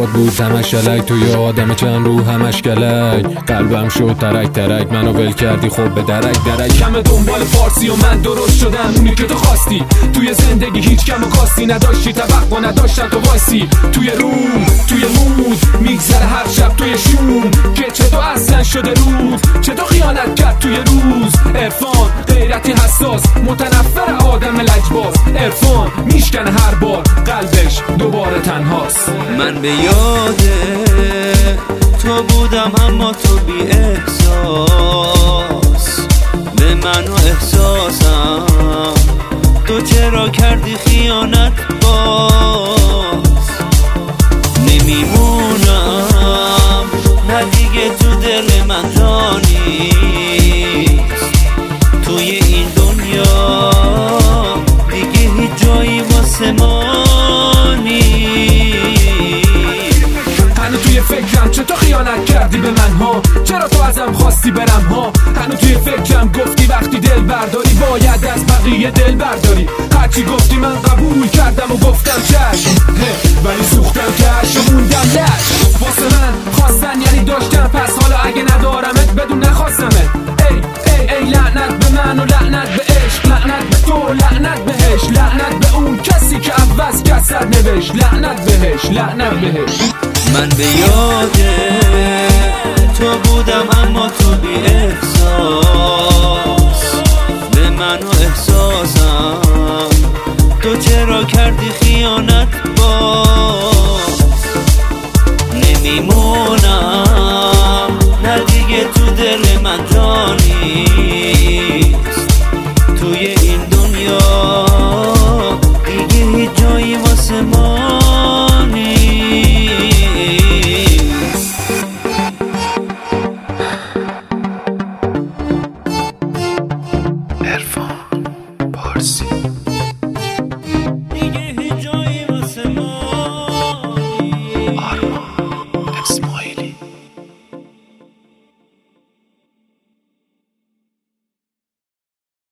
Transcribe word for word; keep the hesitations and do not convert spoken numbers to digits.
باد بود همش علک، تو یه آدم چند رو همش گلک. قلبم شد ترک ترک، منو ول کردی خب به درک درک. کم دنبال فارسی و من درست شدم اونی که تو خواستی. توی زندگی هیچ کم و کاستی نداشتی، توقع نداشتم تو وایسی. توی روم توی مود میگذره هر شب توی شوم، که چطور اصلا شده روز، چطور خیانت کرد توی روز. عرفان غیرتی حساس، متنفر آدم لجباز. عرفان میشکنه هر بار، قلبش دوباره تنهاست. من به یاد تو بودم اما تو بی احساس، به من و احساسم تو چرا کردی خیانت باز. نمیمونم نه دیگه تو دل من جا نیست، توی این دنیا دیگه هیچ جایی واسه ما نیست. هنو توی فکرم چطور خیانت کردی به من ها، چرا تو ازم خواستی برم ها. هنو توی فکرم گفتی وقتی دل برداری باید از بقیه دل برداری. هرچی گفتی من قبول کردم و گفتم چشم، ولی سوختم کش و موندم لش. واسه من خواستن یعنی داشتم، پس حالا اگه ندارمت بدون نخواستمت. ای ای ای لعنت به من و لعنت به عشق، لعنت به تو لعنت بهش، لعنت به اون کسی که عوض کرد سرنوشت. لعنت بهش لعنت بهش. من به یاد تو بودم اما تو بی احساس، به من و احساسم تو چرا کردی خیانت